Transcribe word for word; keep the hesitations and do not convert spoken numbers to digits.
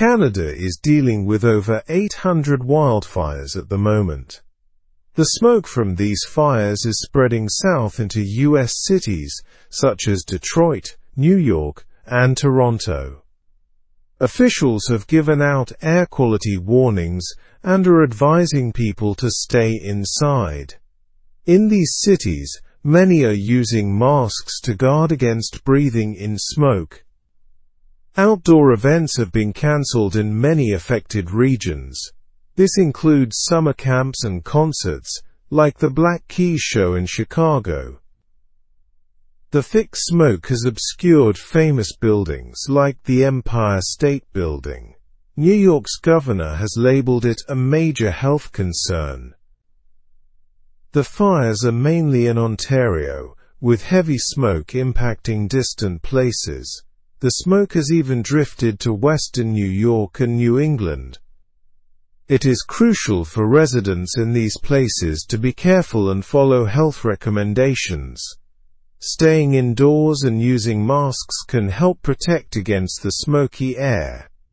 Canada is dealing with over eight hundred wildfires at the moment. The smoke from these fires is spreading south into U S cities such as Detroit, New York, and Toronto. Officials have given out air quality warnings and are advising people to stay inside. In these cities, many are using masks to guard against breathing in smoke. Outdoor events have been cancelled in many affected regions. This includes summer camps and concerts, like the Black Keys show in Chicago. The thick smoke has obscured famous buildings like the Empire State Building. New York's governor has labeled it a major health concern. The fires are mainly in Ontario, with heavy smoke impacting distant places. The smoke has even drifted to western New York and New England. It is crucial for residents in these places to be careful and follow health recommendations. Staying indoors and using masks can help protect against the smoky air.